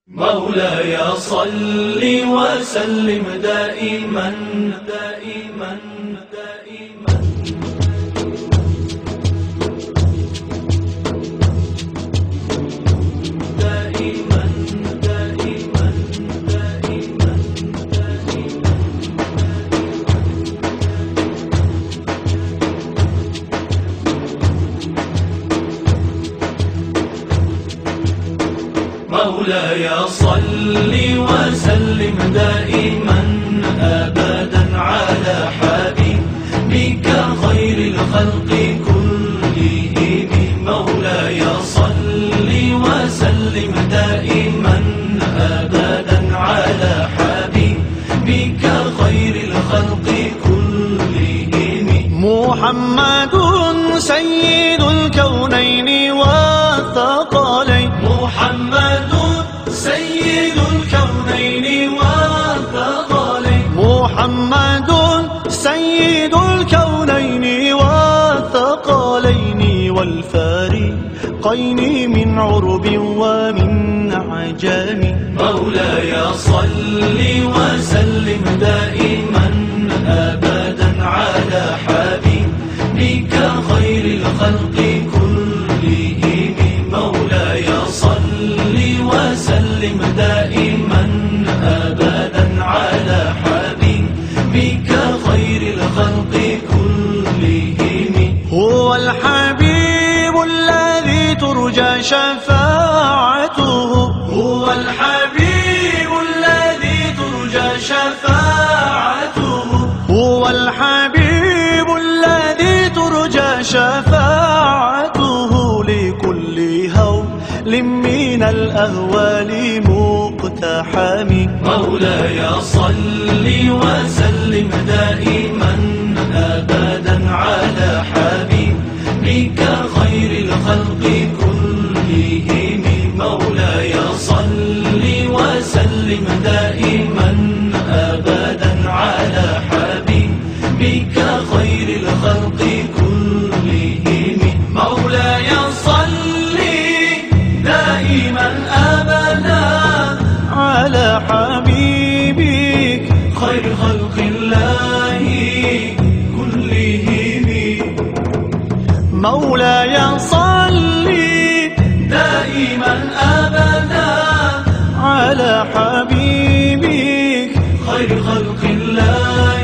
مولاي صل وسلم دائما دائما دائما دائما دائما دائما مولاي صل وسلم دائما أبدا على حبيبك خير الخلق كلهم. مولاي صل وسلم دائما أبدا على حبيبك خير الخلق كلهم. محمد سيد الكونين والثقلين. محمد سيد الكونين والثقلين. محمد سيد الكونين والثقلين والفارقين من عرب ومن عجم. مولاي صل وسلم دائما أبدا على حبيبك خير الخلق كلهم. مولاي صل وسلم دائما أبدا على حبيبك خير الخلق كلهم. هو الحبيب الذي ترجى شفاعته. هو الحبيب الذي ترجى شفاعته. هو الحبيب الذي ترجى شفاعته لكل هول من الأهوال مقتحم. مولاي صل وسلم دائما أبدا على حبيبك خير الخلق كلهم. مولاي صل وسلم دائما أبدا على حبيبك خير الخلق كلهم. مولاي صل دائما أبدا على حبيبك خير خلق الله كلهم. مولاي صل دائما أبدا على حبيبك خير خلق الله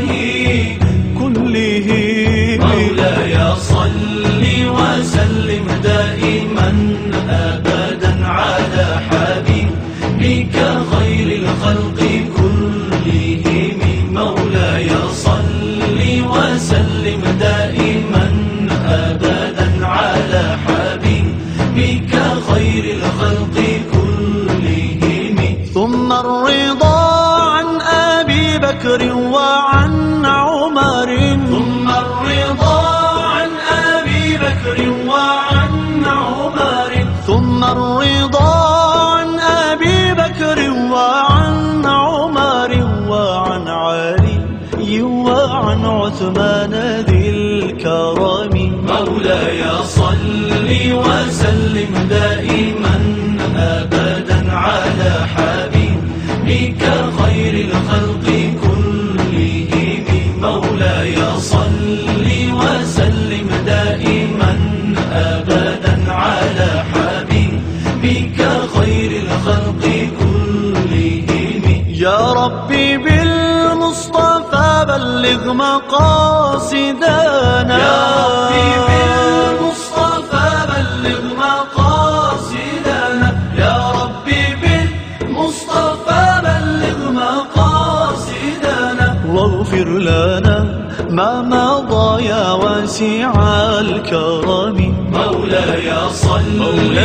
كلهم. مولاي صل وسلم دائما أبدا على حبيبك خير الخلق كلهم. مولاي صل وسلم دائما أبدا على حبيبك خير الخلق كلهم. ثم الرضا عن أبي بكر وعن عمر. ثم الرضا عن أبي بكر وعن عمر. ثم الرضا عن أبي بكر وعن عمر وعن علي وعن عثمان ذي الكرم. مولاي صل وسلم دائما أبدا على حبيبك خير الخلق كلهم. مولاي صل وسلم دائما أبدا على حبيبك خير الخلق كلهم. يا ربي بالمصطفى بلغ مقاصدنا. يا ربي بالمصطفى بلغ مقاصدنا. يا ربي بالمصطفى بلغ مقاصدنا. واغفر لنا ما مضى يا واسع الكرم. مولاي صل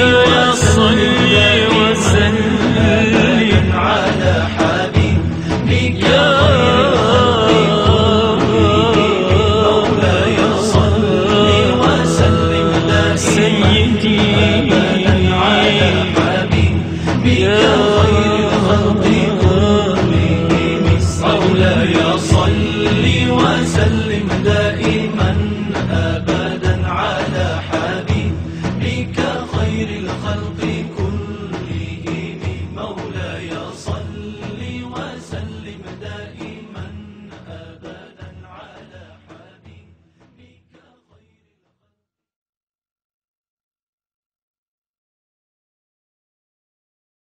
وسلم على حبيبك خير الخلق كلهم. مولاي صل وسلم دائما أبدا على حبيبك خير